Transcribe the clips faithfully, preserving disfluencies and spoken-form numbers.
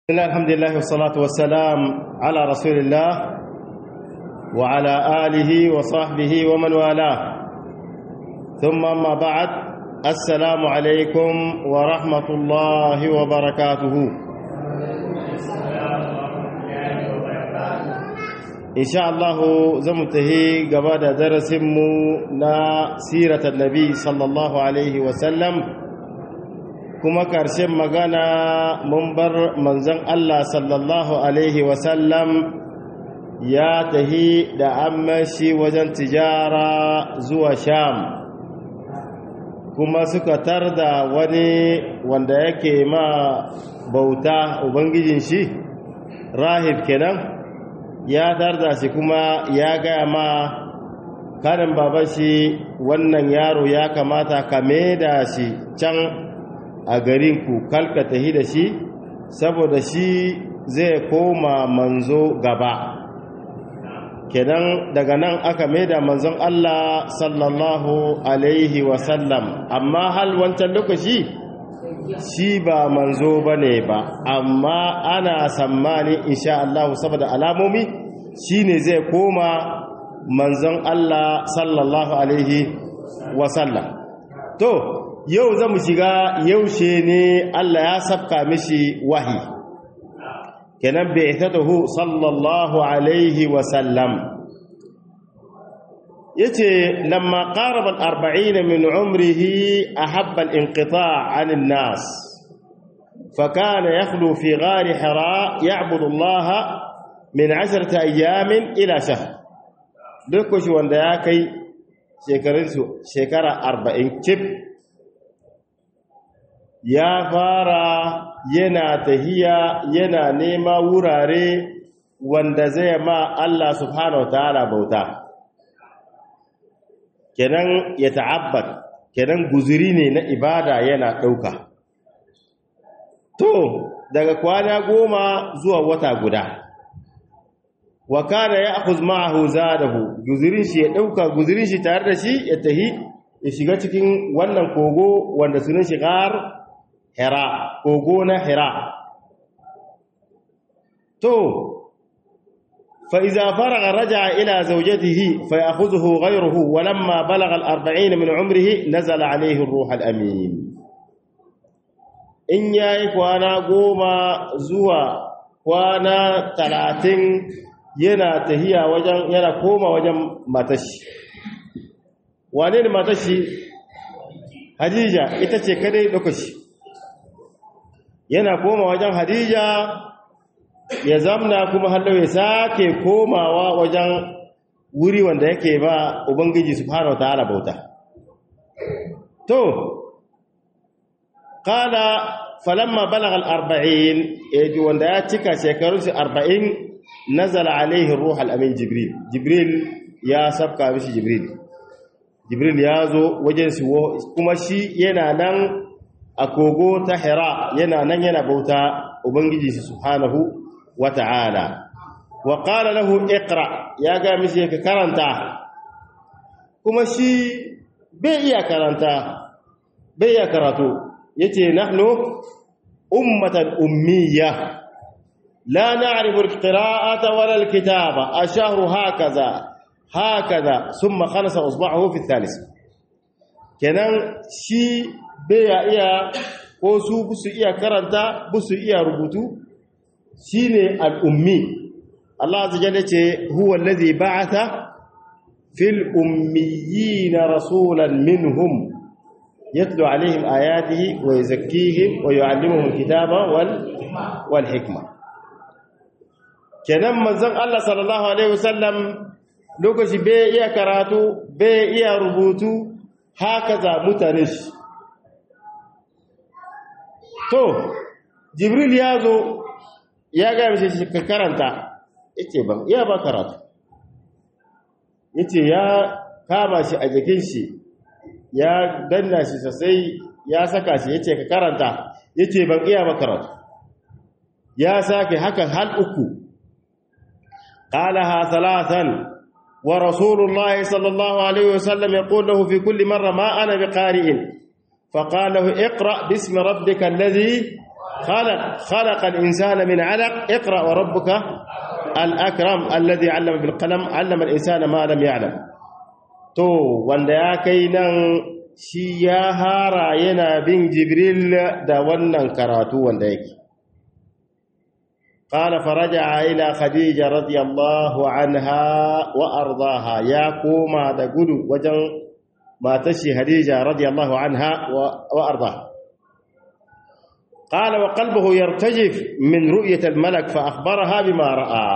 الحمد لله والصلاة والسلام على رسول الله وعلى آله وصحبه ومن والاه ثم أما بعد السلام عليكم ورحمة الله وبركاته إن شاء الله زمته قبل درس نا سيرة النبي صلى الله عليه وسلم kuma karshen magana mun bar manzon Allah sallallahu alaihi wasallam ya tahi da ammashi wajen tijara zuwa Sham kuma suka tarda wani wanda yake ma bauta ubangijin shi rahib kenan ya tarda shi kuma ya gaya ma karin baban shi wannan yaro ya kamata ka da shi can a garinku kalka tahi da shi saboda shi zai koma manzo gaba kenan daga nan aka maida manzon Allah sallallahu alaihi wasallam amma hal wancan lokaci shi ba manzo bane ba amma ana sammani insha Allah saboda alamomi shine zai koma manzon Allah sallallahu alaihi wasallam to yau za mu shiga yaushe ne Allah ya sabka mishi wahi kenan bi'ithatuhu sallallahu alaihi wa sallam yace lamma qaraba al-arba'in min umrihi ahabba al-inqita' 'an an-nas فكان يخلو في غار حراء يعبد الله من عشرة أيام إلى شهر دكوش wanda ya kai shekarunsu shekara arba'in cif ya fara yana tahiya yana nema wurare wanda zai ma Allah subhanahu wataala bauta kenan ya ta'abbad kenan guzuri ne na ibada yana dauka to daga kwana goma zuwa wata guda wa kana ya'khudh ma'ahu zadahu guzurin shi ya dauka guzurin shi tare da shi ya tahi ya shiga cikin wannan kogo wanda sunan shi gar Hira kogo na Hira to fa iza faraga raja'a ila zawjatihi fa ya'khudhuhu ghayruhu wa lamma balagha al-arba'in min umrihi nazala alayhi ar-ruh al-amin in yayi kwana goma zuwa kwana talatin yana tahiya wajen yana koma wajen matashi wane ne matashi Hadija ita ce kadai lokaci yana koma wajen Hadija ya zamna kuma hallo ya sake komawa wajen wuri wanda yake ba ubangiji subhanahu wataala bauta to qala falamma balagha al-arba'in yaji wanda ya cika shekarun shi arba'in nazala alayhi ar-ruh al-amin jibril jibril ya sabka mishi jibril jibril ya zo wajen shi kuma shi yana nan a kogo ta Hira yana nan yana bauta ubangiji subhanahu wata'ala wa qala lahu iqra ya ga mishi ka karanta kuma shi bai iya karanta bai iya karatu yace nahnu ummatan ummiyya la na'rifu al-qira'ata wala al-kitaba ashahru hakaza hakaza thumma khalasa usba'ahu fi al-thalith kenan shi bai iya ko su busu iya karanta busu iya rubutu shine al-ummi Allah azza jalla ce huwa alladhi ba'atha fil ummiyyin rasulan minhum yatlu alaihim ayatihi wa yuzakkihim wa yu'allimuhum al-kitaba wal wal hikma kenan manzon Allah sallallahu alaihi wasallam lokaci bai iya karatu bai iya rubutu haka za mutane shi to jibril ya zo ya ga mishi ka karanta yace ban iya ba karatu yace ya kama shi a jikin shi ya danna shi sai ya saka shi yace ka karanta yace ban iya ba karatu ya sake haka hal uku qalaha thalathan wa rasulullahi sallallahu alaihi wasallam yaqulu lahu fi kulli marra ma ana biqari'in فقال له اقرأ باسم ربك الذي خلق خلق الإنسان من علق اقرأ وربك الأكرم الذي علم بالقلم علم الإنسان ما لم يعلم to wanda ya kai nan shi ya hara yana bin Jibril da wannan karatu wanda yake qala faraja ila khadija radiyallahu anha wa ardaha ya koma da gudu wajen matar shi khadija radiyallahu anha wa ardaha qala wa qalbuhu yartajif min ru'yati al-malak fa akhbaraha bima ra'a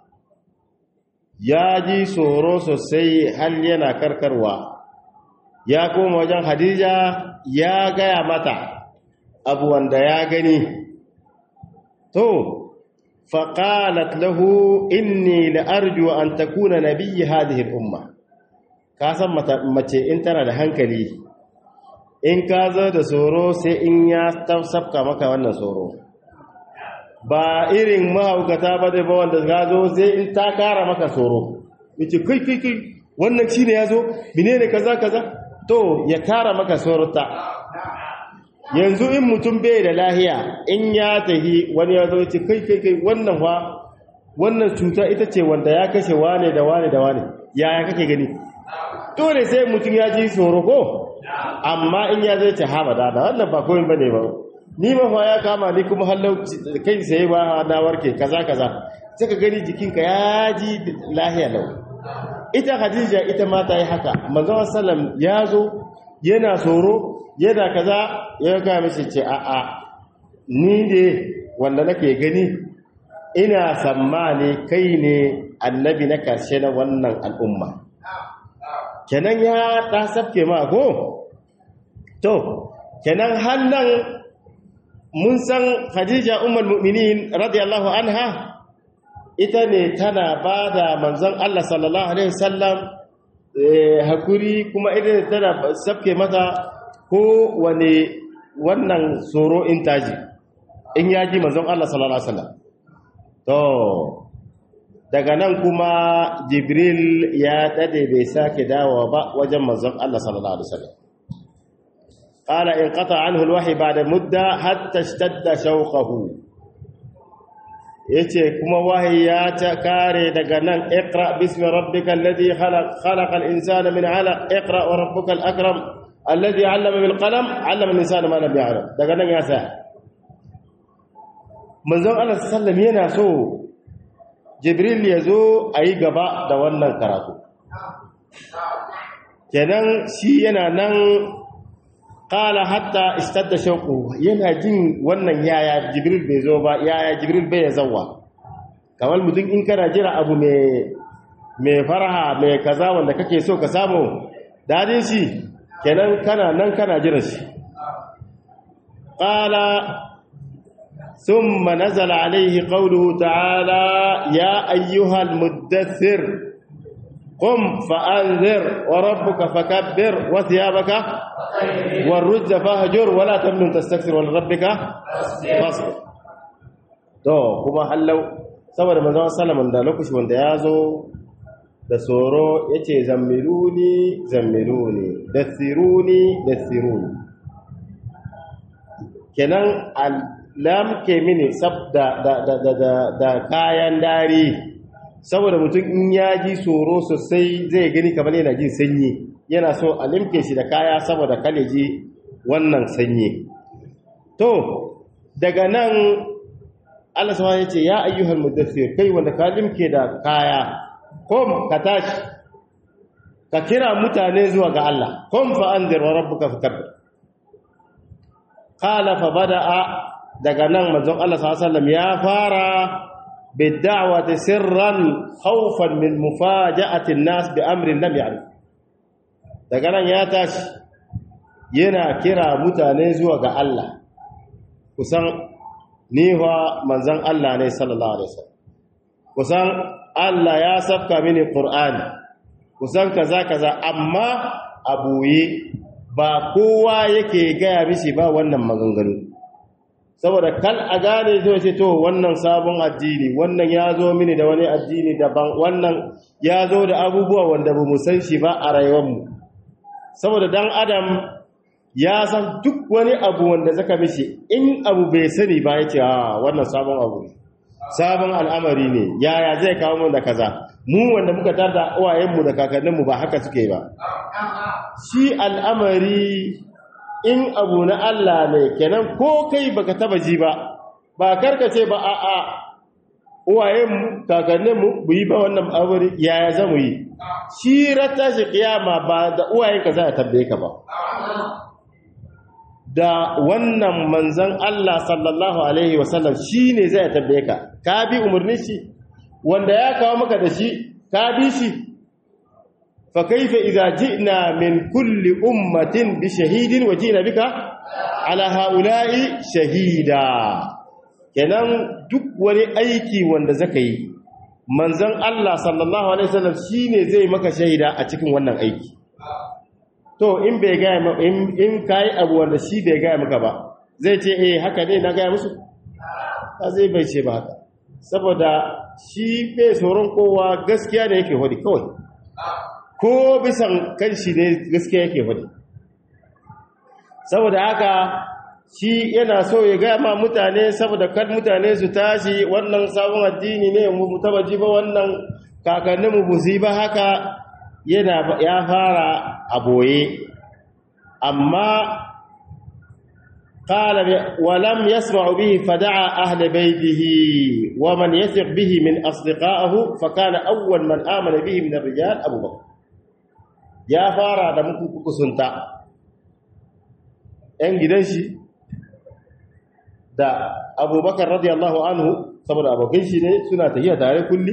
ya ji tsoro sosai hal yana karkarwa ya koma wajen Hadija ya gaya mata abu wanda ya gani to faqalat lahu inni la arju an takuna nabiy hadhihi al-umma ka san mace in tana da hankali in ka zo da tsoro sai in ya tafsafka maka wannan tsoro ba irin mahaukata ba da ba wanda ga zo sai in ta kara maka tsoro yace kai kai kai wannan shine yazo menene kaza kaza to ya kara maka tsorota yanzu in mutum bai da lahiya in ya tahi wani yazo yace kai kai kai wannan fa wannan cuta ita ce wanda ya kashe wane da wane da wane yaya kake gani dole sai mutum ya ji tsoro ko amma in ya zai ce haba da wannan ba komai bane ba ni ma fa ya kama ni kuma hallau kai sai ba na warke kaza kaza sai ka gani jikinka ya ji lahiya lau ita Khadija ita ma ta yi haka manzo sallam ya zo yana tsoro yana kaza ya ga mishi ce a a ni ne wanda nake gani ina sammani kai ne annabi na karshe na wannan al'umma kenan ya ta sabke ma go to kenan hannan mun san Khadija ummul mu'minin radiyallahu anha ita ne tana bada manzon Allah sallallahu alaihi wasallam hakuri kuma ita tana sabke mata ko wani wannan tsoro in taji in yaji manzon Allah sallallahu alaihi wasallam to daga nan kuma Jibril ya dade bai sake dawo ba wajen manzon Allah sallallahu alaihi wasallam قال انقطع عنه الوحي بعد مدة حتى اشتد شوقه yace kuma wahayi ya ta kare daga nan iqra bismi rabbikal ladhi khalaq khalaqal insana min 'alaq iqra wa rabbukal akram alladhi 'allama bil qalam 'allama al insana ma lam ya'lam daga nan ya sa manzon Allah sallallahu yana so Jibril ya zo ayi gaba da wannan karatu kenan shi yana nan qala hatta istadda shauqu yana jin wannan yaya Jibril bai zo ba yaya Jibril bai zawa kamar mutum in kana jira abu mai mai faraha mai kaza wanda kake so ka samu dadin shi kenan kana nan kana jira shi qala thumma nazala alayhi qawluhu ta'ala ya ayyuhal muddaththir qum fa'anzir wa rabbuka fakabbir wa thiyabaka والرجز فهجر ولا تمنن تستكثر ولربك فاصبر to kuma hallau saboda manzon sallallahu da lokaci wanda yazo da soro yace zammiluni zammiluni dathiruni dathiruni kenan alam ke mini sabda da da da da kayan dari saboda mutum in yaji soro sosai zai gani kamar yana jin sanyi yana so a limke shi da kaya saboda kaleji wannan sanyi to daga nan Allah subhanahu yace ya ayyuhal mudaththir kai wanda ka limke da kaya kom ka tashi ka kira mutane zuwa ga Allah kom fa anzir wa rabbuka fakabbir qala fa bada'a daga nan manzon Allah sallallahu alaihi wasallam ya fara bid'awati sirran khawfan min mufaja'ati an-nas bi amrin lam ya'rif daga nan ya tashi yana kira mutane zuwa ga Allah kusan niwa manzon Allah ne sallallahu alaihi wasallam kusan Allah ya safka mini Qur'ani kusan kaza kaza amma abuye ba kowa yake gaya mishi ba wannan maganganu saboda kal a gane zai ce to wannan sabon addini wannan ya zo mini da wani addini daban wannan ya zo da abubuwa wanda ba mu san shi ba a rayuwarmu saboda dan adam ya san duk wani abu wanda zaka mishi in abu bai sani ba yace a wannan sabon abu sabon al'amari ne yaya zai kawo mu da kaza mu wanda muka tarda uwayenmu da kakanninmu ba haka suke ba shi al'amari in abu na Allah ne kenan ko kai baka taba ji ba ba karkace ba a a uwayenmu kakanninmu bu yi ba wannan al'amari yaya zamu yi shi rata shi kiyama ba da uwayenka za a tambaye ka ba da wannan manzon Allah sallallahu alaihi wasallam shine zai tambaye ka ka bi umarnin shi wanda ya kawo maka da shi ka bi shi fa kaifa idza ji'na min kulli ummatin bi shahidin wa ji'na bika ala haula'i shahida kenan duk wani aiki wanda zaka yi manzon Allah sallallahu alaihi wasallam shine zai maka shaida a cikin wannan aiki to in bai ga in in kai abu wanda shi bai ga maka ba zai ce eh haka ne na ga musu ba zai bai ce ba haka saboda shi bai tsoron kowa gaskiya ne yake hodi kawai ko bisan kanshi ne gaskiya yake hodi saboda haka shi yana so ya ga ma mutane saboda kan mutane su tashi wannan sabon addini ne mu taba ji ba wannan kakannin mu buzi ba haka yana ya fara aboye amma qala wa lam yasma'u bihi fada'a ahli baytihi wa man yathiq bihi min asdiqaihi fa kana awwal man amana bihi min ar-rijal Abu Bakr ya fara da muku kusunta ɗan gidan shi da Abu Bakr radiyallahu anhu saboda abokan shi ne suna tafiya tare kulli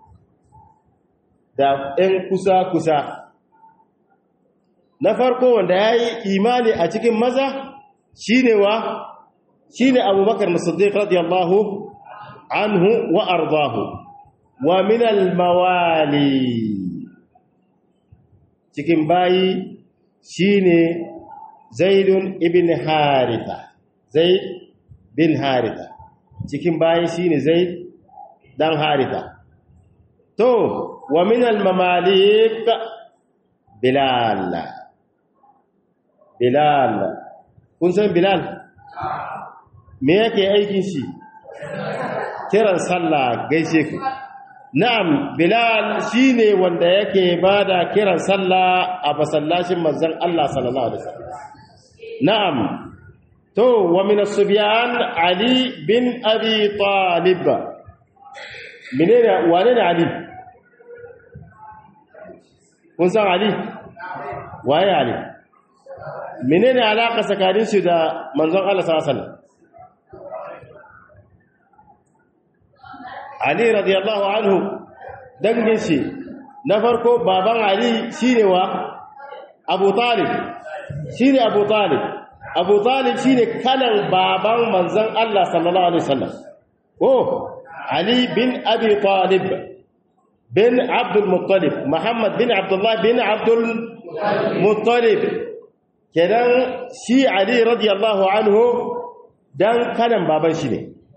da ɗan kusa-kusa na farko wanda ya yi imani a cikin maza shi ne wa shi ne abubakar musaddiq radiyallahu anhu wa arzahu wa minal mawali cikin bayi shi ne zaidun ibn haritha zaid bin haritha cikin bayi shi ne zaid dan haritha to wa min al-mamalik bilal bilal kun san bilal me yake aikin shi kiran sallah gaishe ku na'am bilal shine wanda yake bada kiran sallah a masallacin manzon Allah sallallahu alaihi wasallam na'am to wa min as-subyan ali bin abi talib menene wane ne ali kun san Ali waye Ali menene alaka tsakanin shi da manzon Allah sallallahu alaihi wasallam Ali radiyallahu anhu dangin shi na farko baban Ali shine wa Abu Talib shine Abu Talib Abu Talib shine kanan baban manzon Allah sallallahu alaihi wasallam oh Ali bin Abi Talib bin Abdul Muttalib Muhammad bin Abdullah bin Abdul Muttalib kenan shi Ali radiyallahu anhu dan kanan baban shi ne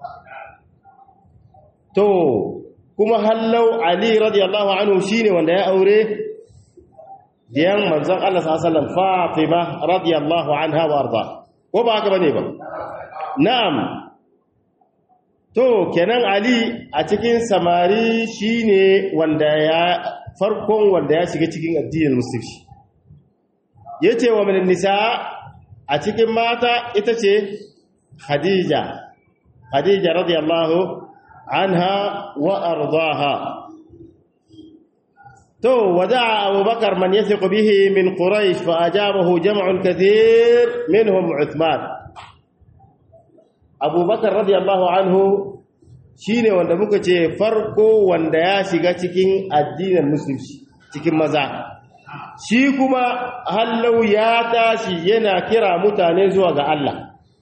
to kuma hallau Ali radiyallahu anhu shine wanda ya aure diyan manzon Allah sallallahu alaihi wasallam Fatima radiyallahu anha wa arda ko ba haka bane ba na'am to kenan Ali a cikin samari shine wanda ya farkon wanda ya shiga cikin addinin musulunci yace wa min nisa a cikin mata ita ce Khadija Khadija radiyallahu anha wa ardaha to wada'a Abu Bakar man yathiq bihi min Quraysh fa ajabahu jam'un kathir minhum Uthman Abu Bakar radiyallahu anhu shine wanda muka ce farko wanda ya shiga cikin addinin musulunci cikin maza shi kuma hallau ya tashi yana kira mutane zuwa ga Allah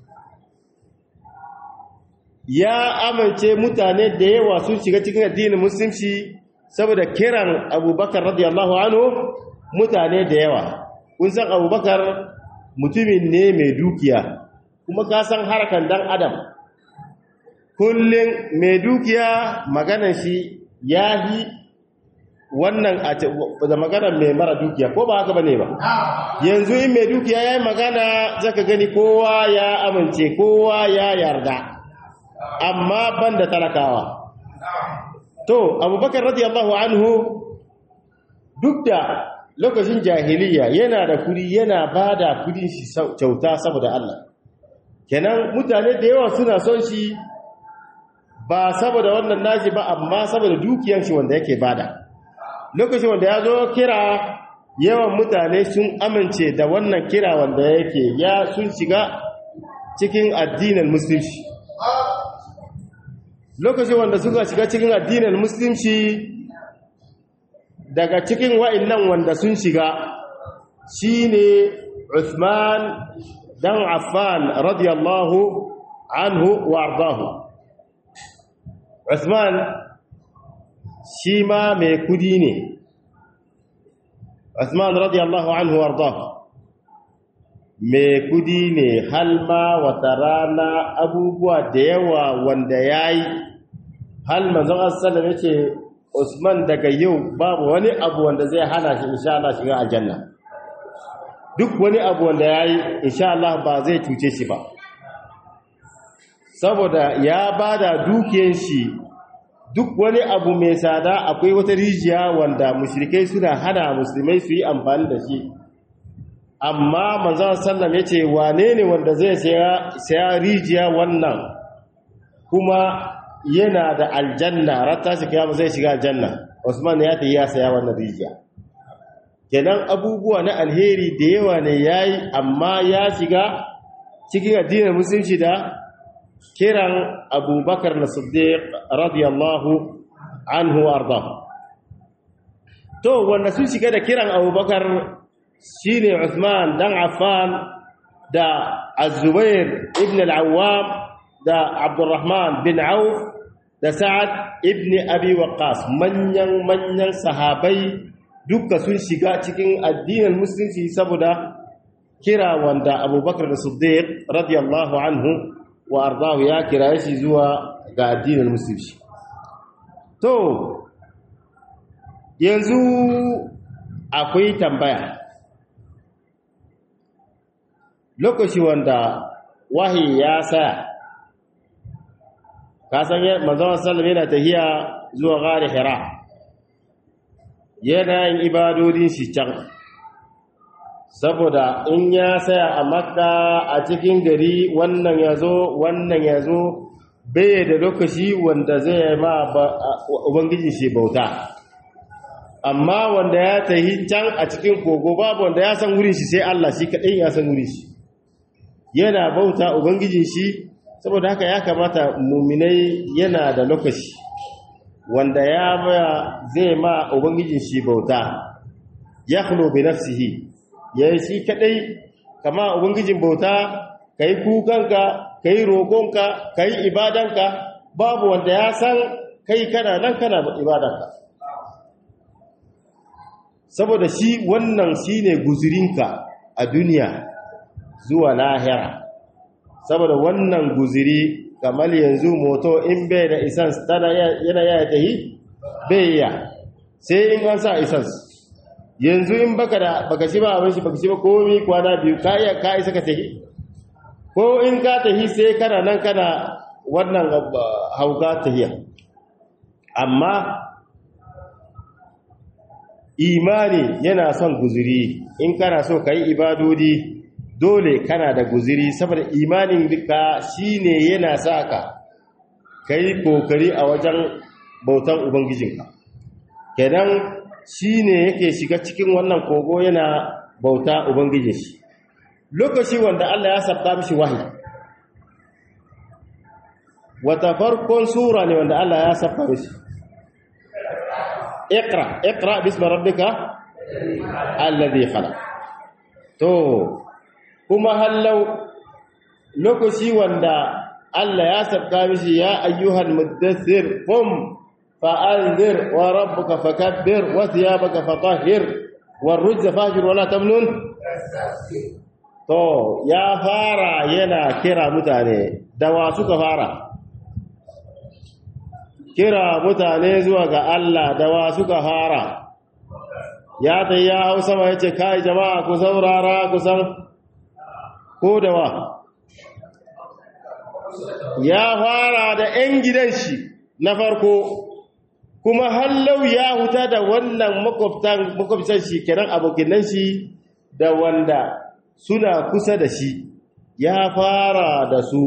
ya amince mutane da yawa sun shiga cikin addinin musulunci saboda kiran Abu Bakar radiyallahu anhu mutane da yawa kun san Abu Bakar mutumin ne mai dukiya kuma ka san harkan dan adam kullun mai dukiya maganar shi yahi wannan da magana mai mara dukiya ko ba haka bane ba yanzu in mai dukiya yayi magana zaka gani kowa ya amince kowa ya yarda amma banda talakawa to Abubakar radiyallahu anhu duk da lokacin jahiliya yana da kudi yana bada kudin shi kyauta saboda Allah kenan mutane da yawa suna son shi ba saboda wannan nashi ba amma saboda dukiyar shi wanda yake bada lokacin wanda ya zo kira yawan mutane sun amince da wannan kira wanda yake ya sun shiga cikin addinin musulunci lokacin wanda suka shiga cikin addinin musulunci daga cikin wa'annan wanda sun shiga shine Uthman dan Affan radiyallahu anhu wa ardahu Uthman shi ma mai kudi ne Uthman radiyallahu anhu warḍah mai kudi ne halma wata rana abubuwa da yawa wanda yayi hal manzon sallallahu yace Usman daga yau babu wani abu wanda zai hana shi insha Allah shiga aljanna duk wani abu wanda yayi insha Allah ba zai cuce shi ba saboda ya bada dukiyar shi duk wani abu mai tsada akwai wata rijiya wanda mushrikai suna hana musulmai su yi amfani da shi amma manzon sallam yace wane ne wanda zai saya rijiya wannan kuma yana da aljanna rata shi kiyama zai shiga aljanna Usman ya ta ya saya wannan rijiya kenan abubuwa na alheri da yawa ne yayi amma ya shiga cikin addinin musulunci da kiran Abubakar as-Siddiq radiyallahu anhu arda to wanda sun shiga da kiran Abubakar shine Uthman dan Affan da Az-Zubair ibn al-Awwam da Abdurrahman bin Auf da Sa'ad ibn Abi Waqqas manyan manyan sahabai duka sun shiga cikin addinin musulunci saboda kira wanda Abubakar as-Siddiq radiyallahu anhu wa ardahu ya kira shi zuwa ga addinin musulunci to yanzu akwai tambaya lokaci wanda wahi ya sa kasan manzon sallallahu yana tahiya zuwa gari Hira yana yin ibadodin shi can saboda in ya saya a Makka a cikin gari wannan yazo wannan yazo bai da lokaci wanda zai ma ubangiji shi bauta amma wanda ya tahi can a cikin kogo babu wanda ya san wurin shi sai Allah shi kadai ya san wurin shi yana bauta ubangijin shi saboda haka ya kamata mu'minai yana da lokaci wanda ya zai ma ubangijin shi bauta yakhlu bi nafsihi yayi shi kadai kama ubangijin bauta kai kukanka kai roƙonka kai ibadanka babu wanda ya san kai kana nan kana ibadanka saboda shi wannan shine guzurinka a duniya zuwa lahira saboda wannan guziri kamar yanzu moto in bai da isans tana yana ya tahi bai ya sai in an sa isans yanzu in baka da baka shi ba abin shi baka shi ba komai kwana biyu ka iya ka isa ka tahi ko in ka tahi sai kana nan kana wannan hauka tahiya amma imani yana son guziri in kana so kai ibadodi dole kana da guziri saboda imanin ka shine yana saka kai kokari a wajen bautan ubangijinka kenan shine yake shiga cikin wannan kogo yana bauta ubangijin shi lokaci wanda Allah ya sabta mishi wahayi wata farkon sura ne wanda Allah ya sabta mishi اقرأ اقرأ باسم ربك الذي خلق to kuma hallau lokaci wanda Allah ya sabka mishi ya ayyuhal muddathir qum fa'anzir wa rabbuka fakabbir wa thiyabaka fatahhir war rujza fahjur wa la tamnun to ya fara yana kira mutane da wa suka fara kira mutane zuwa ga Allah da wa suka fara ya ta ya hau sama ya ce kai jama'a ku saurara ku san ko da wa ya fara da 'yan gidan shi na farko kuma hallau ya huta da wannan makwabtan makwabtan shi kenan abokinan shi da wanda suna kusa da shi ya fara da su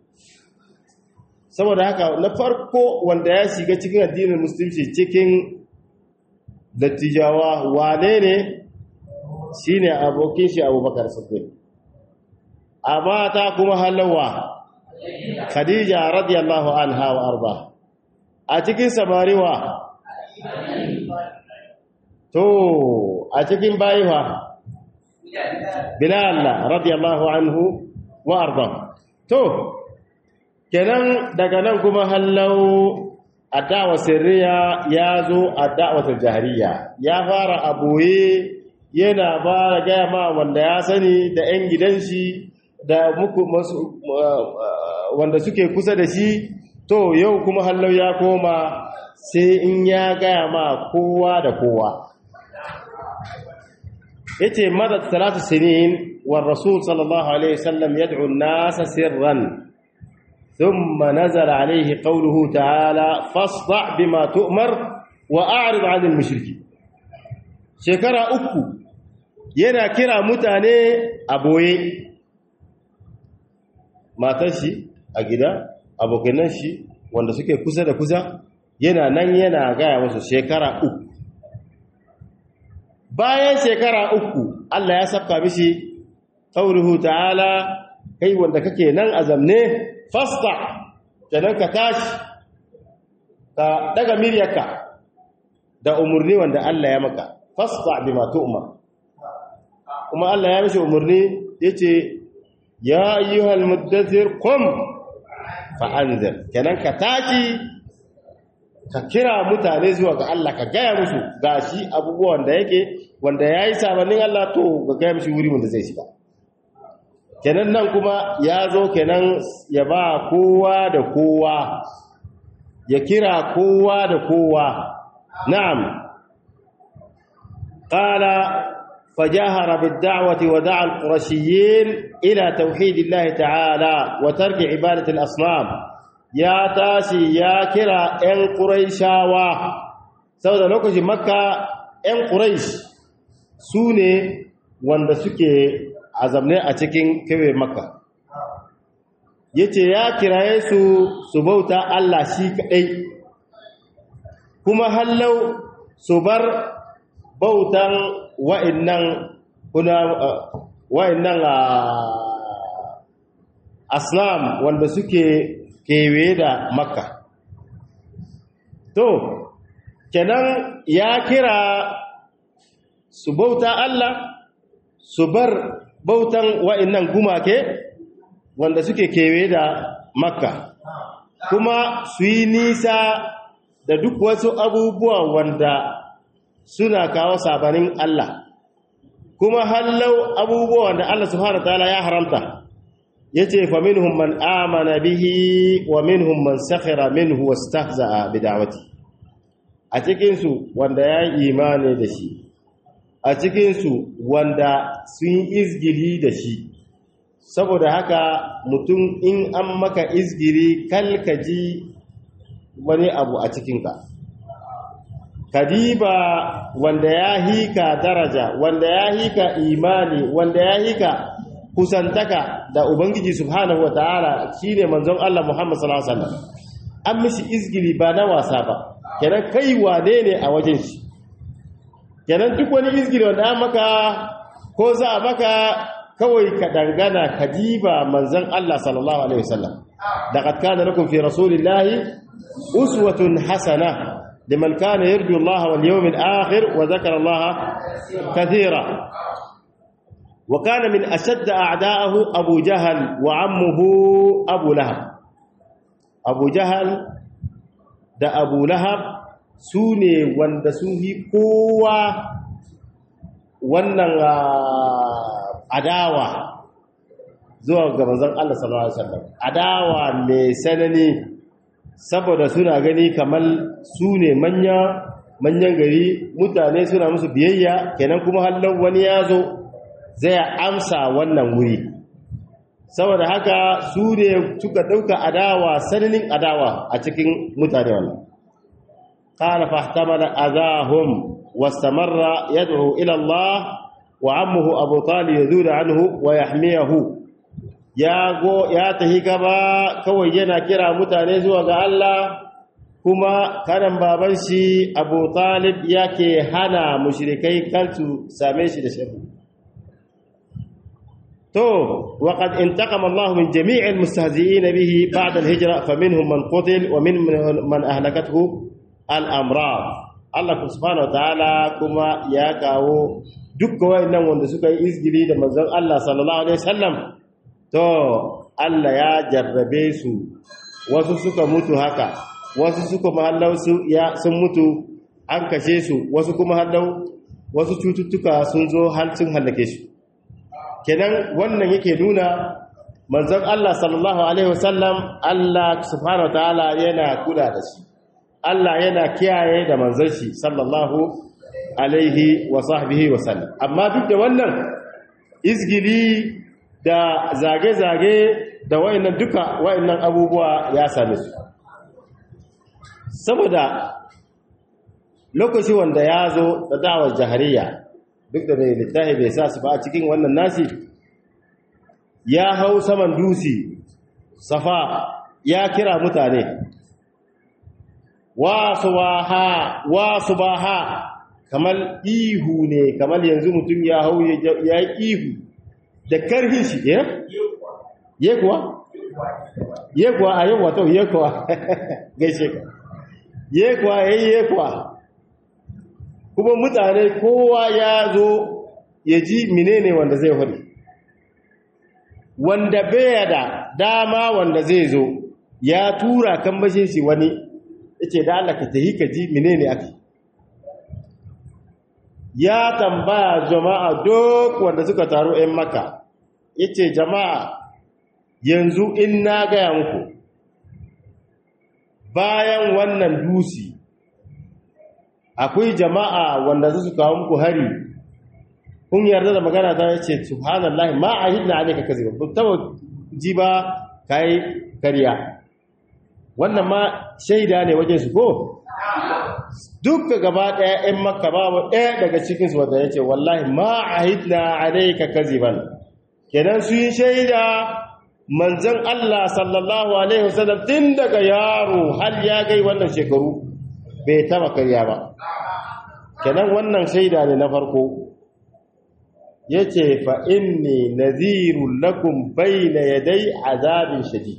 saboda haka na farko wanda ya shiga cikin addinin musulunci cikin dattijawa wane ne shine abokin shi Abubakar Siddiq a mata kuma halawa Khadija radiyallahu anha wa arda a cikin samariwa to a cikin bayiwa Bilal radiyallahu anhu wa arda to kenan daga nan kuma hallau addawa sirriya ya zo addawatul jahiliya ya fara aboye yana ba gaya ma wanda ya sani da 'yan gidan shi da muku masu wanda suke kusa da shi to yau kuma hallau ya koma sai in ya gaya ma kowa da kowa yace madad talatu sinin war rasul sallallahu alaihi wasallam yad'u an-nas sirran thumma nazala alayhi qawluhu ta'ala fasda' bima tu'mar wa a'rid 'anil mushrikeen shekara uku yana kira mutane a boye matar shi a gida abokanan shi wanda suke kusa da kusa yana nan yana gaya musu shekara uku bayan shekara uku Allah ya saka mishi qawluhu ta'ala kai wanda kake nan azamne fasta kenan ka tashi ka daga miryarka da umurni wanda Allah ya maka fasta bima tu'mar kuma Allah ya mishi umurni yace ya ayyuhal muddathir qum fa anzir kenan ka tashi ka kira mutane zuwa ga Allah ka gaya musu gashi abubuwan da yake wanda yayi sabanin Allah to ga gaya mishi wuri wanda zai shiga kenan nan kuma ya zo kenan ya ba kowa da kowa ya kira kowa da kowa na'am qala فجاهر بالدعوة ودعا القرشيين إلى توحيد الله تعالى وترك عبادة الأصنام يا تاشي يا كرا إن قريشاوا سودا لوكجي مكة إن قريش سوني wanda suke azamne a cikin kewe Makka yace ya kiraye su su bauta Allah shi kadai kuma hallau su bar bautan wa'annan kuna wa'annan asnam wanda suke kewe da Makka to kenan ya kira su bauta Allah su bar bautan wa'annan gumake wanda suke kewe da Makka kuma su yi nisa da duk wasu abubuwa wanda suna kawo sabanin Allah kuma hallau abubuwa da Allah subhanahu wataala ya haramta yace fa minhum man amana bihi wa minhum man sakhara minhu wastahza'a bi da'wati a cikin su wanda ya imani da shi a cikin su wanda sun izgili da shi saboda haka mutum in an maka izgiri kalkaji wani abu a cikinka kadiba wanda ya hika daraja wanda ya hika imani wanda ya hika kusantaka da ubangiji subhanahu wataala shine manzon Allah Muhammad sallallahu alaihi wasallam an mishi izgili ba na wasa ba kenan kai wane ne a wajen shi kenan duk wani izgili wanda an maka ko za a maka kawai ka dangana kadiba manzon Allah sallallahu alaihi wasallam laqad kana lakum fi rasulillahi uswatun hasanah لمن كان يرجو الله واليوم الآخر وذكر الله كثيرا وكان من أشد أعداءه أبو جهل وعمه أبو لهب أبو جهل ده أبو لهب سوني وند سوني قوة ونن عداوة zuwa ga manzon Allah sallallahu alaihi wasallam adawa mai sanani saboda suna gani kamar su ne manya manyan gari mutane suna musu biyayya kenan kuma hallau wani ya zo zai amsa wannan wuri saboda haka su ne suka ɗauka adawa sananin adawa a cikin mutane wannan qala fahtamala adahum wastamarra yad'u ila Allah wa ammuhu Abu Talib yazud anhu wa yahmiyahu ya go ya tahi gaba kawai yana kira mutane zuwa ga Allah kuma kanan baban shi Abu Talib yake hana mushrikai kansu same shi da sharri to waqad intaqama Allah min jami' almustahzi'in bihi ba'da alhijra faminhum man qutil wa min man ahlakathu al-amrad Allah subhanahu wa ta'ala kuma ya kawo dukkan wayannan wanda suka yi izgili da manzon Allah sallallahu alaihi wasallam to Allah ya jarrabe su wasu suka mutu haka wasu suka mahallau su ya sun mutu an kashe su wasu kuma hallau wasu cututtuka sun zo har sun halake su kenan wannan yake nuna manzon Allah sallallahu alaihi wasallam Allah subhanahu wataala yana kula da shi Allah yana kiyaye da manzon shi sallallahu alaihi wa sahbihi wasallam amma duk da wannan izgili da zage-zage da wayannan duka wayannan abubuwa ya same su saboda lokaci wanda ya zo da da'awar jahariya duk da mai littafi bai sa su ba a cikin wannan nasi ya hau saman dusi safa ya kira mutane wa subaha wa subaha kamar ihu ne kamar yanzu mutum ya hau ya yi ihu da karfin shi ya ye kuwa ye kuwa a yau wato ye kuwa gaishe ka ye kuwa yayi ye kuwa kuma mutane kowa ya zo ya ji menene wanda zai faɗi wanda bai da dama wanda zai zo ya tura kan bashin shi wani yace da Allah ka tahi ka ji menene aka ya tambaya jama'a duk wanda suka taru ɗan Makka yace jama'a yanzu in na ga muku bayan wannan dusi akwai jama'a wanda su kawo muku hari kun yarda da magana ta yace subhanallahi ma ahidna alayka kaziba tawo ji ba kai kariya wannan ma shaida ne wajen su ko dukka gaba daya ɗan Makka babu ɗaya daga cikin su wanda yace wallahi ma ahidna alayka kaziban kenan su yi shaida manzon Allah sallallahu alaihi wasallam tun daga yaro har ya gai wannan shekaru bai taba kariya ba kenan wannan shaida ne na farko yace fa inni nadhirul lakum bayna yaday azabin shadid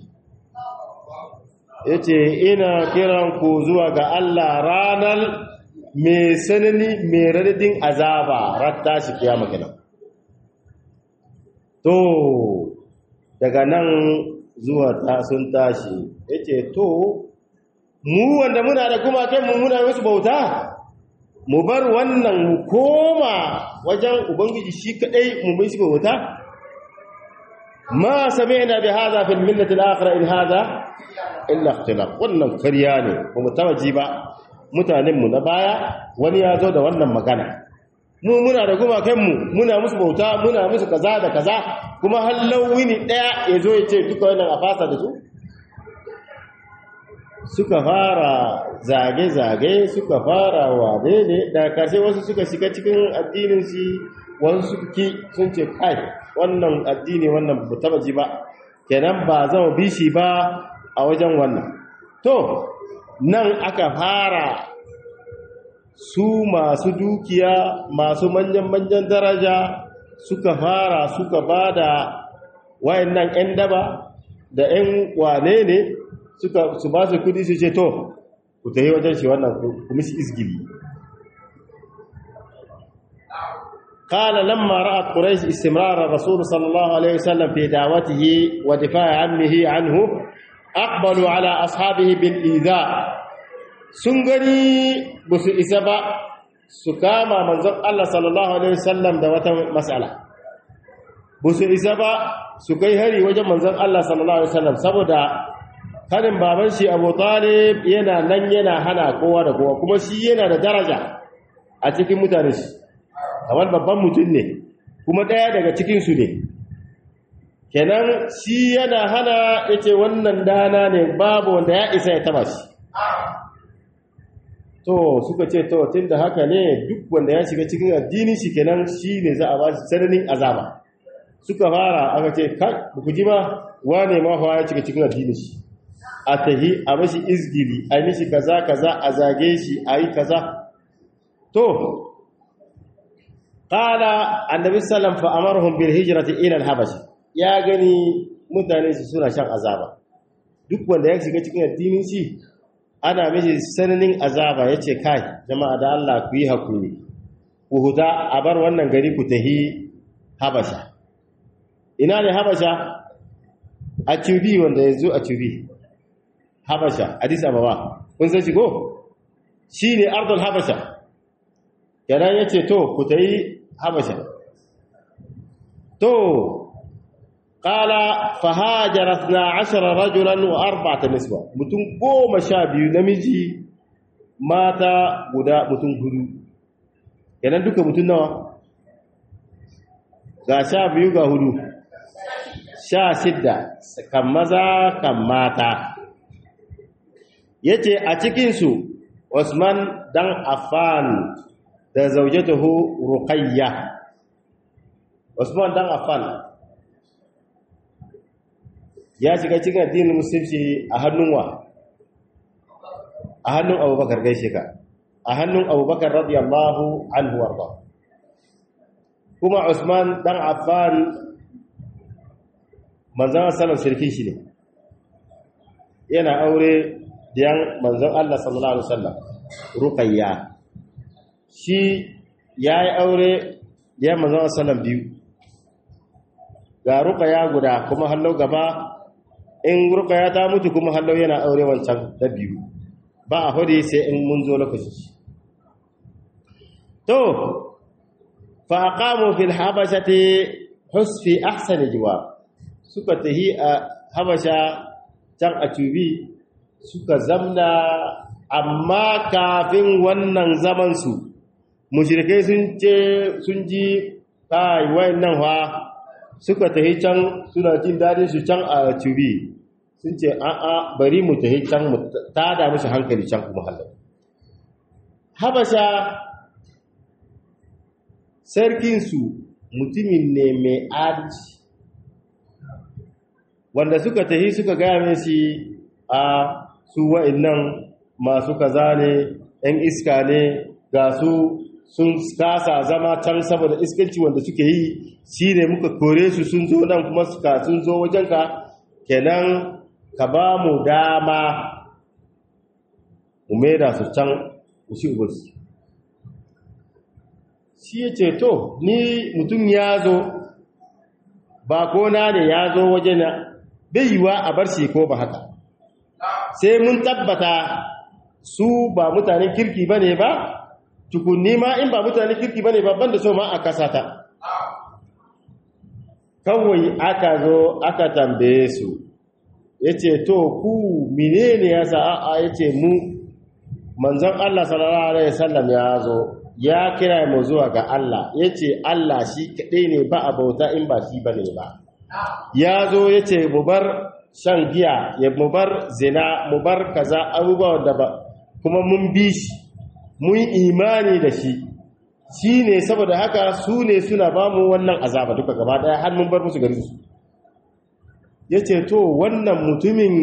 yace ina kiran ku zuwa ga Allah ranar mai sanani mai radadin azaba ratta shi kiyama kenan to daga nan zuwa ta sun tashi yace to mu wanda muna da kuma kai mu muna wasu bauta mu bar wannan mu koma wajen ubangiji shi kadai mu bai shi bauta ma sami'na bi hadha fil millati al-akhirah in hadha illa ikhtilaf wannan kariya ne kuma tawaji ba mutanen mu na baya wani ya zo da wannan magana mu muna da kuma kai mu muna musu bauta muna musu kaza da kaza kuma hallawini daya yazo ya ce duka wannan a fasa da su suka fara zage-zage suka fara wane ne da kashe wasu suka shiga cikin addinin shi wasu suka ki sun ce kai wannan addini wannan ba taba ji ba kenan ba zama bi shi ba a wajen wannan to nan aka fara su masu dukiya masu manyan-manyan daraja suka fara suka bada wayannan 'yan daba da 'yan wane ne suka su ba su kudi su ce to ku tafi wajen shi wannan ku mishi izgili qala lamma ra'at quraish istimrar ar-rasul sallallahu alaihi wasallam fi da'watihi wa difa'i ammihi anhu aqbalu ala ashabihi bil idha sun gani busu isa ba su kama manzon Allah sallallahu alaihi wasallam da wata mas'ala busu isa ba su kai hari wajen manzon Allah sallallahu alaihi wasallam saboda kanin baban shi Abu Talib yana nan yana hana kowa da kowa kuma shi yana da daraja a cikin mutane shi kamar babban mutum ne kuma daya daga cikin su ne kenan shi yana hana yace wannan dana ne babu wanda ya isa ya taba shi to suka ce to tunda haka ne duk wanda ya shiga cikin addini shi kenan shi ne za a ba shi sananin azaba suka fara aka ce kai ku ji ba wane ma fa ya shiga cikin addini shi a tahi a mashi izgili a mishi kaza kaza a zage shi a yi kaza to qala annabi sallam fa amarhum bil hijrati ila al habash ya gani mutane su suna shan azaba duk wanda ya shiga cikin addinin shi ana mishi sananin azaba yace kai jama'a da Allah ku yi hakuri ku huda a bar wannan gari ku tahi habasha ina ne habasha a tubi wanda yazo a tubi habasha Addis Ababa kun san shi ko shine ardul habasha yana yace to ku tayi habasha to qala fahajara اثنا عشر رجلا واربعه نسوه mutun goma sha biyu namiji mata guda mutun hudu kenan duka mutun nawa ga sha biyu ga hudu sha shidda kan maza kan mata yace a cikin su Usman dan Affan da zaujatuhu Ruqayyah Usman dan Affan ya shiga cikin addinin musulunci a hannun wa a hannun Abubakar gaishe ka a hannun Abubakar radiyallahu anhu warda kuma Usman dan Affan manzon sallallahu alaihi wasallam shi ne yana aure diyan manzon Allah sallallahu alaihi wasallam Ruqayya shi yayi aure diyan manzon sallallahu alaihi wasallam biyu ga Ruqayya guda kuma hallo gaba in Ruqayya ta mutu kuma hallo yana aure wancan da biyu ba a hodi sai in mun zo lokaci to fa aqamu fil habashati husfi ahsani jawab suka tahi a habasha can a tubi suka zamna amma kafin wannan zaman su mushrikai sun ce sun ji kai wayannan fa suka tahi can suna jin dadin su can a tubi sun ce a a bari mu tahi can mu tada musu hankali can kuma halal habasha sarkin su mutumin ne mai adalci wanda suka tahi suka gaya mai shi a su wa'annan masu kaza ne ‘yan iska ne ga su sun kasa zama can saboda iskanci wanda suke yi shi ne muka kore su sun zo nan kuma suka sun zo wajenka kenan ka ba mu dama mu maida su can ushi ubarsu shi ya ce to ni mutum ya zo ba kona ne ya zo wajena bai yiwa a bar shi ko ba haka sai mun tabbata su ba mutanen kirki bane ba tukunni ma in ba mutanen kirki bane ba banda so ma a kasata kawai aka zo aka tambaye su yace to ku menene yasa a'a yace mu manzon Allah sallallahu alaihi wasallam ya zo ya kira mu zuwa ga Allah yace Allah shi kadai ne ba abauta in ba shi bane ba ya zo ya ce mu bar shan giya ya mu bar zina mu bar kaza abubuwan da ba kuma mun bi shi mun imani da shi shi ne saboda haka su ne suna ba mu wannan azaba duka gaba daya har mun bar musu gari su ya ce to wannan mutumin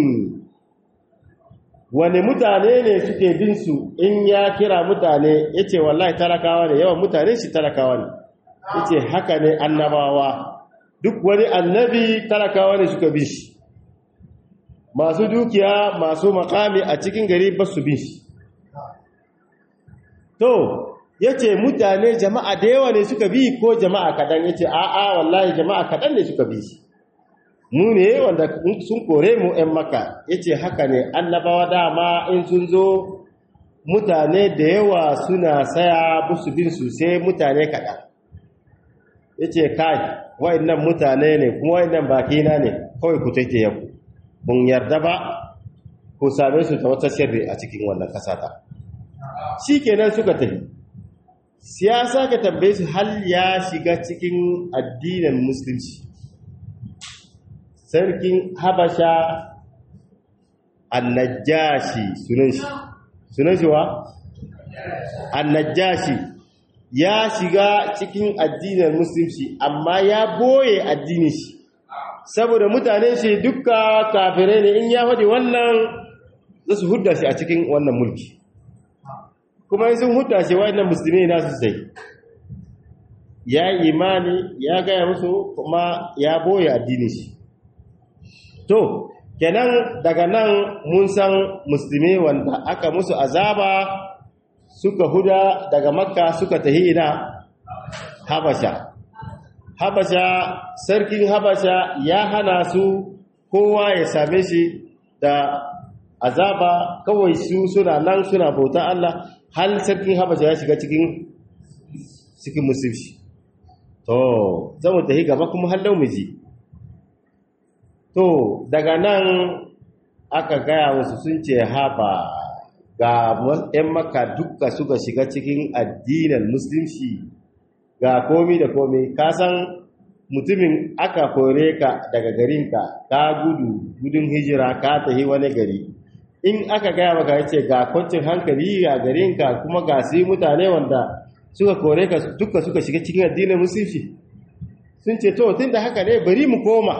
wane mutane ne suke bin su in ya kira mutane ya ce wallahi talakawa ne yawan mutane shi talakawa ne ya ce haka ne annabawa duk wani annabi talakawa ne suka bi shi masu dukiya masu makami a cikin gari ba su bi shi to yace mutane jama'a da yawa ne suka bi ko jama'a kadan yace a'a wallahi jama'a kadan ne suka bi shi mu ne wanda sun kore mu ɗan Makka yace haka ne annabawa dama in sun zo mutane da yawa suna saya busu bin su sai mutane kadan yace kai wayannan mutane ne kuma wayannan bakina ne kawai ku take yaku mun yarda ba ko same su ta wata sirri a cikin wannan kasa ta shikenan suka tafi siyasa ka tambaye su hal ya shiga cikin addinin musulunci sarkin habasha annajashi sunan shi sunan shi wa annajashi ya shiga cikin addinin musulunci amma ya boye addinin shi saboda mutanen shi dukka kafirai ne in ya faɗi wannan za su hudda shi a cikin wannan mulki kuma in sun hudda shi wa'annan musulmi na su sai ya yi imani ya gaya musu kuma ya boye addinin shi to kenan daga nan mun san musulmi wanda aka musu azaba suka huda daga makka suka tahi ina habasha habasha sarkin habasha ya hana su kowa ya same shi da azaba kawai su suna nan suna bauta Allah hal sarkin habasha ya shiga cikin cikin musulunci to zamu tahi gaba kuma hallau miji to daga nan aka gaya musu sun ce haba ga ‘yan maka duka suka shiga cikin addinin musulunci ga komi da komi kasan mutumin aka kore ka daga garinka ka gudu gudun hijira ka tahi wani gari in aka gaya maka ya ce ga kwancin hankali ga garinka kuma ga su mutane wanda suka kore ka duka suka shiga cikin addinin musulunci sun ce to tun da haka ne bari mu koma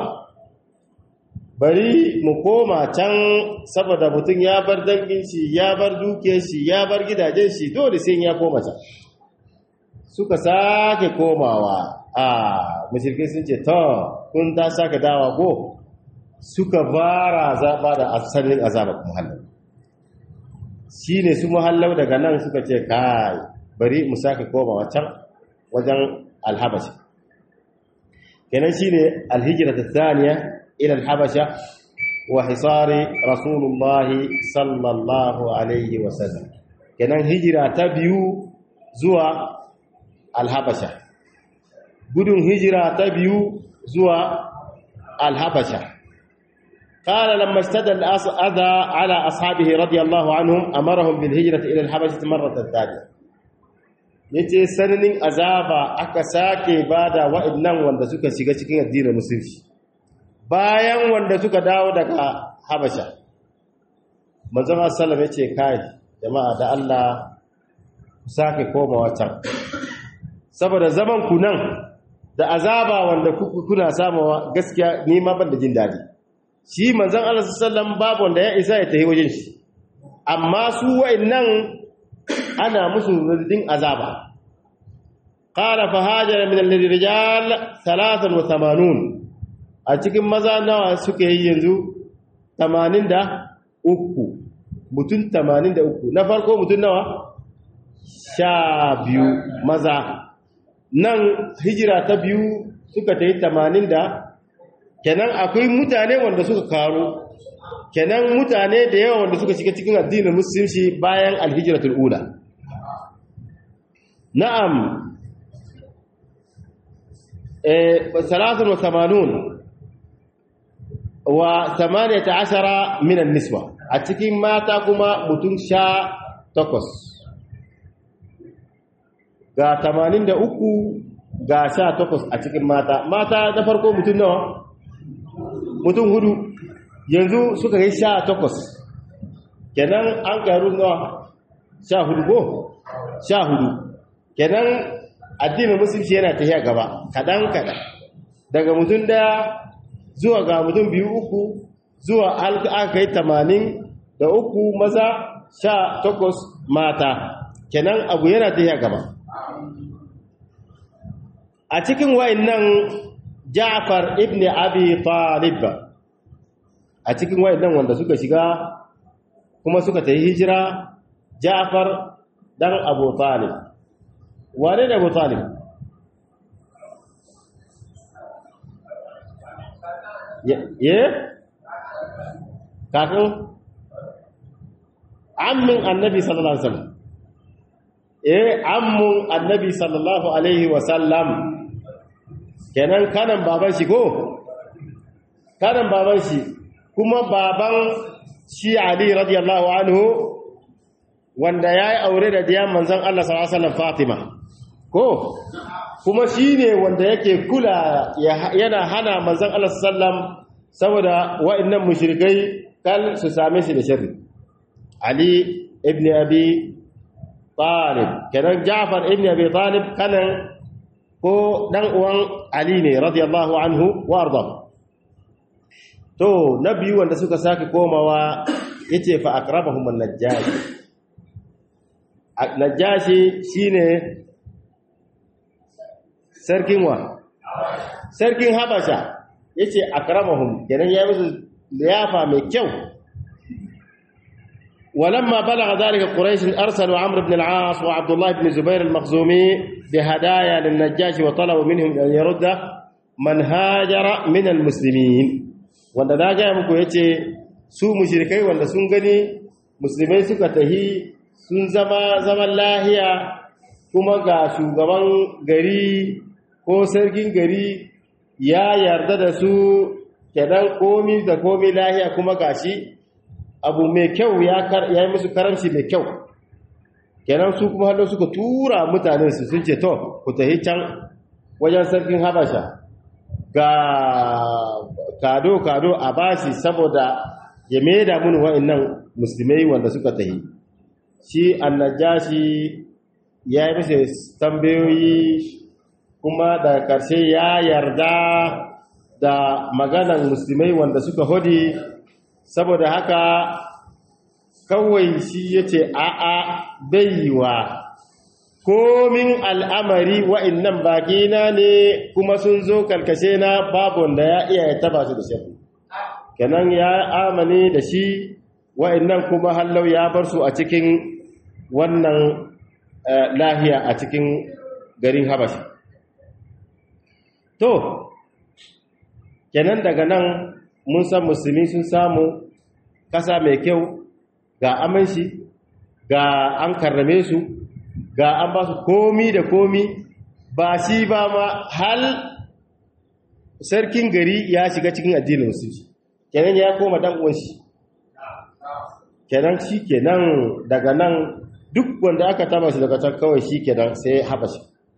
bari mu koma can saboda mutum ya bar dangin shi ya bar dukiyar shi ya bar gidajen shi dole sai ya koma can suka sake komawa a mushrikai sun ce to kun ta sake dawa go suka fara zaba da asalin azaba muhallau shine su muhallau daga nan suka ce kai bari mu sake komawa can wajen alhabashi kenan shine alhijra thaniya إلى الحبشة وحصار رسول الله صلى الله عليه وسلم كان هجرة تبيو زوا الحبشة بدون هجرة تبيو زوا الحبشة قال لما اشتد الأذى على أصحابه رضي الله عنهم أمرهم بالهجرة إلى الحبشة مرة ثانية yace sananin azaba aka sake bada wa'annan wanda suka shiga cikin addinin musulunci bayan wanda suka dawo daga habasha manzon sallallahu alaihi yace kai jama'a da Allah ku sake komawa can saboda zaman ku nan da azaba wanda kuku kuna samawa gaskiya ni ma ban da jin dadi shi manzon Allah sallallahu alaihi wasallam babu wanda ya isa ya tafi wajen shi amma su wa'annan ana musu radin azaba qala fa hajara min al-rijal thalathan wa thamanun a cikin maza nawa suke yi yanzu tamanin da uku mutum tamanin da uku na farko mutum nawa sha biyu maza nan hijira ta biyu suka ta yi tamanin da kenan akwai mutane wanda suka karo kenan mutane da yawa wanda suka shiga cikin addinin musulunci bayan alhijratul ula na'am eh salatun wa thamanun wa thamaniyata ashara min an-niswa a cikin mata kuma mutum sha takwas ga tamanin da uku ga sha takwas a cikin mata mata na farko mutum nawa mutum hudu yanzu suka yi sha takwas kenan an karu nawa sha hudu ko sha hudu kenan addinin musulunci yana tafiya gaba kadan kadan daga mutum daya zuwa ga mutum biyu uku zuwa aka kai tamanin da uku maza sha takwas mata kenan abu yana tafiya gaba a cikin wayannan Ja'far ibn Abi Talib a cikin wayannan wanda suka shiga kuma suka tayi hijira Ja'far dan Abu Talib wane ne Abu Talib ye kafin ammin annabi sallallahu alaihi wasallam eh ammun annabi sallallahu alaihi wasallam kenan kanan baban shi ko kanan baban shi kuma baban shi Ali radiyallahu anhu wanda yayi aure da diyan manzon Allah sallallahu alaihi wasallam Fatima ko kuma shine wanda yake kula yana hana manzon Allah sallallahu alaihi wasallam saboda wa'annan mushrikai kal su same shi da sharri Ali ibn Abi Talib kenan Ja'far ibn Abi Talib kanan ko dan uwan Ali ne radiyallahu anhu wa arda to nabi wanda suka saki komawa yace fa akrabahum an-najashi najashi shine sarkin wa sarkin habasha yace akrabahum kenan ya musu liyafa mai kyau ولما بلغ ذلك قريش أرسلوا عمرو بن العاص وعبد الله بن زبير المخزومي بهدايا للنجاشي وطلبوا منهم أن يرد من هاجر من المسلمين wanda da ga muku yace su mushrikai wanda sun gani musulmai suka tahi sun zama zaman lahiya kuma ga shugaban gari ko sarkin gari ya yarda da su kenan komi da komi lahiya kuma gashi abu mai kyau ya yi musu karamci mai kyau kenan su kuma hallo suka tura mutanen su sun ce to ku tahi can wajen sarkin habasha ga kado kado a bashi saboda ya maida mun wa'annan musulmai wanda suka tahi shi annajashi ya yi musu tambayoyi kuma da karshe ya yarda da maganan musulmai wanda suka hodi saboda haka kawai shi yace a'a baiwa komin al'amari wa'annan bakina ne kuma sun zo karkashe na babu wanda ya iya ya taba su da shi kenan ya amane da shi wa'annan kuma hallau ya bar su a cikin wannan lahiya a cikin garin Habashi to kenan daga nan mun san musulmi sun samu kasa mai kyau ga aminci ga an karrame su ga an ba su komi da komi ba shi ba ma hal sarkin gari ya shiga cikin addinin musulmi kenan ya koma dan uwan shi kenan shi kenan daga nan duk wanda aka taba shi daga can kawai shi kenan sai Habashi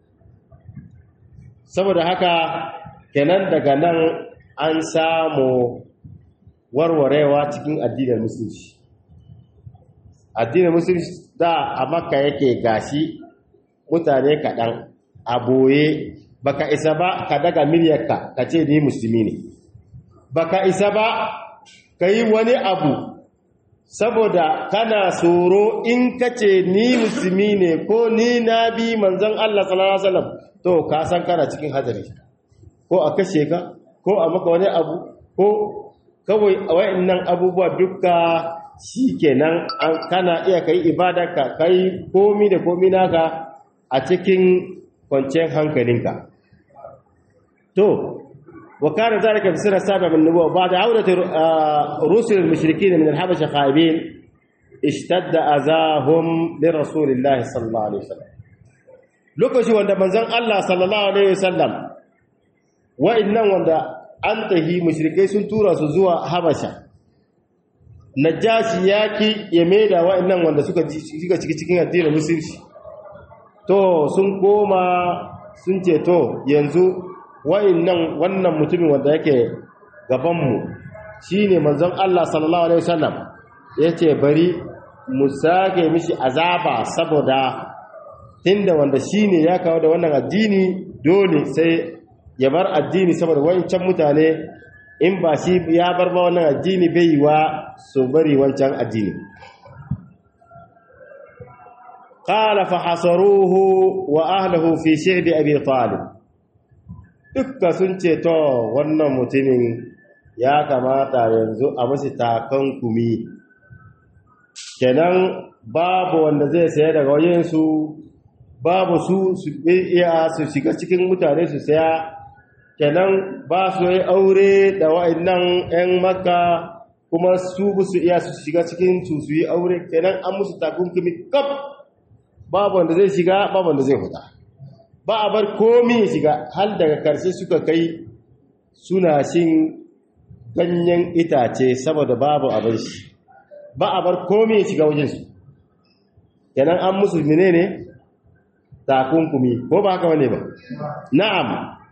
saboda haka kenan daga nan an samu warwarewa cikin addinin musulunci addinin musulunci da a makka yake gashi mutane kaɗan a boye baka isa ba ka daga miryarka ka ce ni musulmi ne baka isa ba ka yi wani abu saboda kana tsoro in ka ce ni musulmi ne ko ni na bi manzon Allah sallallahu alaihi wasallam to ka san kana cikin hadari ko a kashe ka ko a maka wani abu ko kawai wa'annan abubuwa duka shikenan kana iya kai ibadarka kai komi da komi naka a cikin kwanciyar hankalinka to wa kana zalika fi sirri sabi min nubuwa ba'da audati rusul al-mushrikin min al-habasha khaibin ishtadda azahum li rasulillah sallallahu alaihi wasallam lokaci wanda manzon Allah sallallahu alaihi wasallam wa'annan wanda an tahi mushrikai sun tura su zuwa habasha najashi yaki ya maida wa'annan wanda suka shiga cikin addinin musulunci to sun koma sun ce to yanzu wa'annan wannan mutumin wanda yake gaban mu shine manzon Allah sallallahu alaihi wasallam yace bari mu sake mishi azaba saboda tunda wanda shine ya kawo da wannan addini dole sai ya bar addini saboda wancan mutane in ba shi ya bar ba wannan addini bai yi wa su bari wancan addini qala fa hasaruhu wa ahlihi fi shi'bi abi talib dukka sun ce to wannan mutumin ya kamata yanzu a mashi takunkumi kenan babu wanda zai saya daga wajensu babu su su iya su shiga cikin mutane su saya kenan ba su yi aure da wa'annan 'yan makka kuma su su iya su shiga cikin su su yi aure kenan an musu takunkumi kaf babu wanda zai shiga babu wanda zai fita ba a bar komi ya shiga har daga karshe suka kai suna shin ganyen itace saboda babu abin shi ba a bar komai ya shiga wajensu kenan an musu menene takunkumi ko ba haka wane ba na'am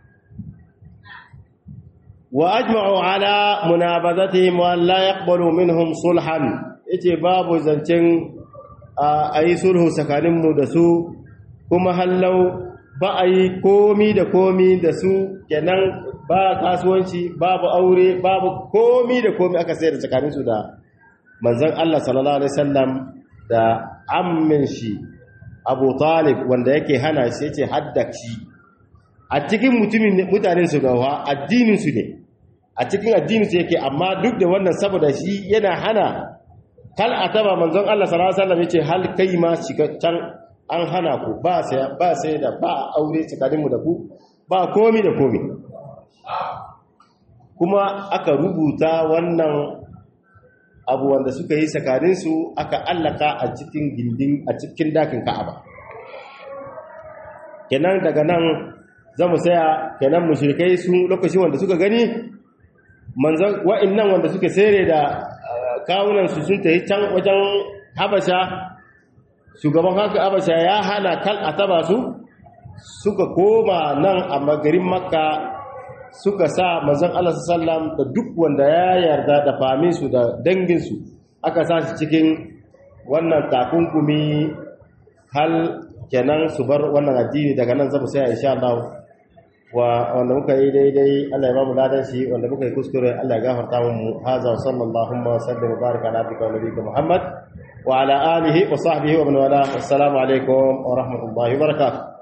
wa ajma'u ala munabazatihim wa la yaqbalu minhum sulhan yace babu zancen ayi sulhu tsakanin mu da su kuma hallau ba ayi komi da komi da su kenan ba kasuwanci babu aure babu komi da komi aka sayar tsakanin su da manzon Allah sallallahu alaihi wasallam da ammin shi Abu Talib wanda yake hana shi yace haddaki a cikin mutumin mutanen su gawa addinin su ne a cikin addinin su yake amma duk da wannan saboda shi yana hana kal ataba manzon Allah sallallahu alaihi wasallam yace hal kai ma can an hana ku ba sai ba sai da ba aure tsakanin mu da ku ba komi da komi kuma aka rubuta wannan abu wanda suka yi tsakanin su aka allaka a cikin gindin a cikin dakin Ka'aba kenan daga nan zamu saya kenan mushrikai sun lokaci wanda suka gani manzan wa'annan wanda suka sere da kawunan su sun tayi can wajen Habasha shugaban haka Habasha ya hana kal ataba su suka koma nan a garin Makka suka sa manzon Allah sallallahu da duk wanda ya yarda da famin su da dangin su aka sa shi cikin wannan takunkumi hal kenan su bar wannan addini daga nan zamu sai insha Allah wa wanda muka yi daidai Allah ya ba mu ladan shi wanda muka yi kuskure Allah ya gafarta mu haza sallallahu wa sallam wa baraka ala abika wa nabiyika Muhammad wa ala alihi wa sahbihi wa man wala assalamu alaikum wa rahmatullahi wa barakatuh